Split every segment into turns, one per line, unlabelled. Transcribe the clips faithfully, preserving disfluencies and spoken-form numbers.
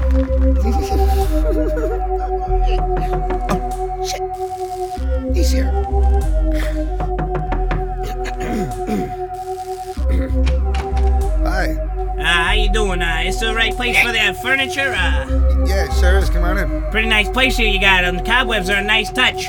Oh, shit. He's here. Hi.
Uh, how you doing? Uh, is the right place for the furniture? Uh,
Yeah, sure is. Come on in.
pretty nice place here you got. Um, the cobwebs are a nice touch.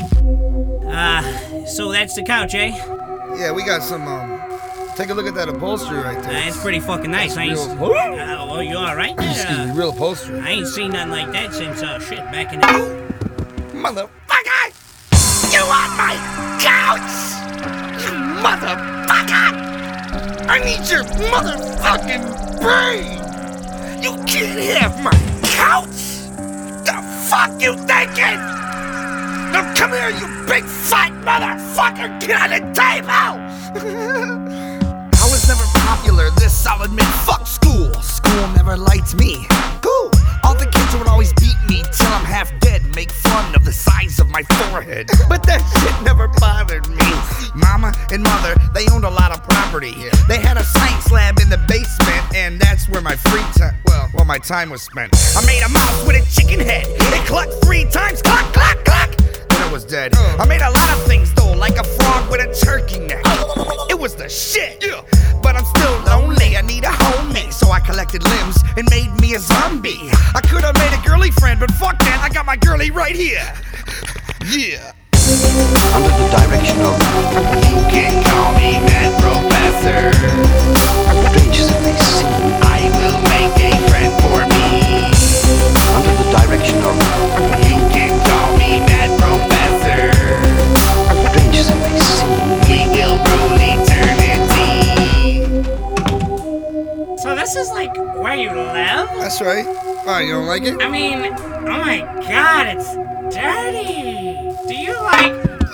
Uh, so that's the couch, eh?
Yeah, we got some, um... Take a look at that upholstery right there.
Uh, it's pretty fucking nice. I ain't.
Real-
Uh, well, you all right there?
Excuse me,
Uh,
real upholstery.
I ain't seen nothing like that since uh shit back in the.
Motherfucker! You on my couch! You motherfucker! I need your motherfucking brain! You can't have my couch! The fuck you thinking? Now come here, you big fat motherfucker! Get on the table! I was never popular, this I'll admit. Fuck school. School never liked me. Cool. All the kids would always beat me till I'm half dead, make fun of the size of my forehead. But that shit never bothered me. Mama and mother, they owned a lot of property. They had a science lab in the basement, and that's where my free time, well, well, my time was spent. I made a mouse with a chicken head. It clucked three times, cluck, cluck, cluck. Then it was dead. I made a lot of things though, like a frog with a turkey neck. It was the shit. But I'm still lonely, I need a homie. So I collected limbs and made me a zombie. I could have made a girly friend, but fuck that, I got my girlie right here. Yeah.
Under the direction of you can call me Mad Professor. Strange as it may seem, I will make a friend for me. Under the direction of you can call me Mad Professor. Strange as it may seem, we will rule eternity.
So this is like where you live?
That's right. Oh, you don't like it?
I mean, oh my god, it's dirty. Do you like?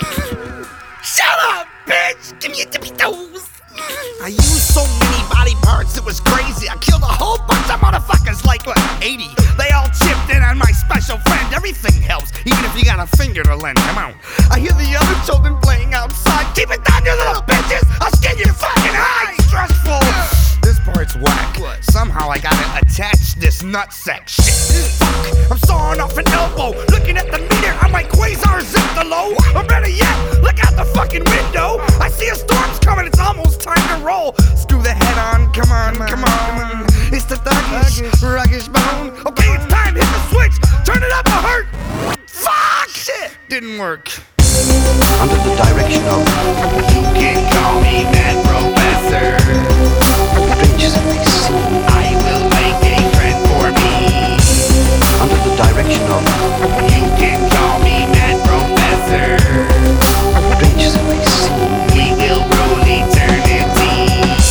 Shut up, bitch! Give me your tippy toes! I used so many body parts, it was crazy. I killed a whole bunch of motherfuckers, like, what, eighty? They all chipped in on my special friend. Everything helps, even if you got a finger to lend. Come on. I hear the other children playing outside. Keep it down, you little bitches! I'll skin your fucking eyes! Stressful! This part's whack. Somehow I gotta attach this nutsack shit. Fuck! I'm sawing off an elbow. Looking at the meter, I'm like Quasar Ziptalo. Or better yet, look out the fucking window. I see a storm's coming, it's almost time to roll. Screw the head on, come on, come on. It's the thuggish, ruggish bone. Okay, it's time, hit the switch. Turn it up, I'll hurt. Fuck! Shit! Didn't work.
Under the direction of you can call me Mad Professor. Strange as it may seem, I will make a friend for me. Under the direction of you can call me Mad Professor. Strange as it may seem, we will rule eternity.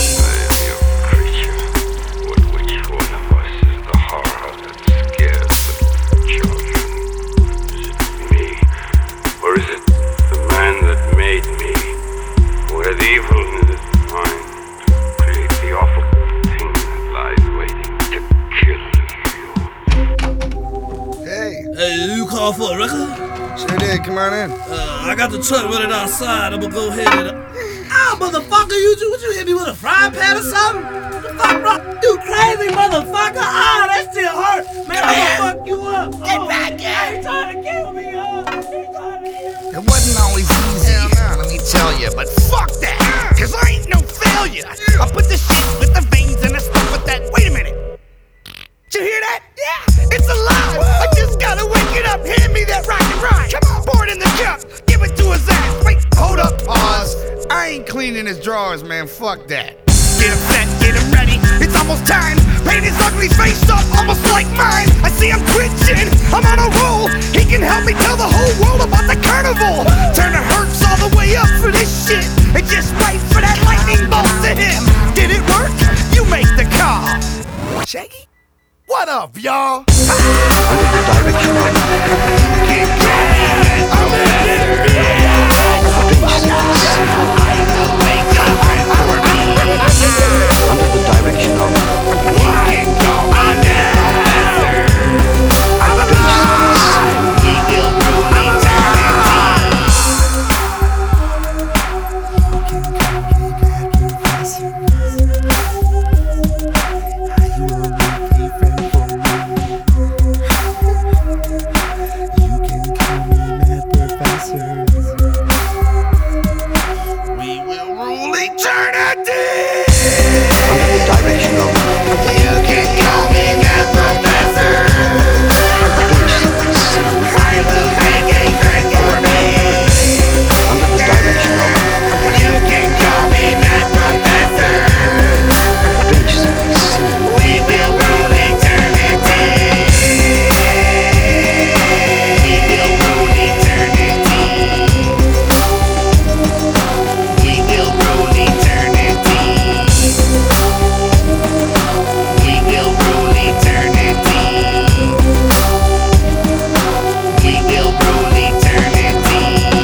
I am your creature, but which one of us is the horror that scares the children? Is it me, or is it the man that made me, who has evil in his mind to create the awful thing that lies waiting to kill you?
Hey,
Hey, you call for a record?
sure did. Come on in.
Uh, I got the truck running outside. I'm gonna go ahead and. Ah, motherfucker, you would you hit me with a frying pan or something? What the fuck, bro? You crazy motherfucker? Ah, that still hurt. Man, I'm gonna fuck you up. Get oh, back here! He trying to kill me, huh? He trying to kill me.
It wasn't always easy, let me tell you, but fuck that, cause I ain't no failure. I put the shit with the veins and the stuff with that. Wait a minute. Did you hear that? Yeah, it's alive. I just gotta wake it up. Hand me that rock and ride. Come on, pour it in the cup. Give it to his ass. Wait, hold up, pause. I ain't cleaning his drawers, man. Fuck that. Get him set, get him ready. It's almost time. Paint his ugly face up, almost like mine. I see him twitching. I'm on a roll. He can help me tell the whole world about the carnival. Turn the hurts all the way up for this shit. And just wait for that lightning bolt to him. Did it work? You make the call. Shaggy? What up, y'all?
Under the direction of you can call me Mad Professor. Strange as it may seem, I will make a friend for me. Under the direction of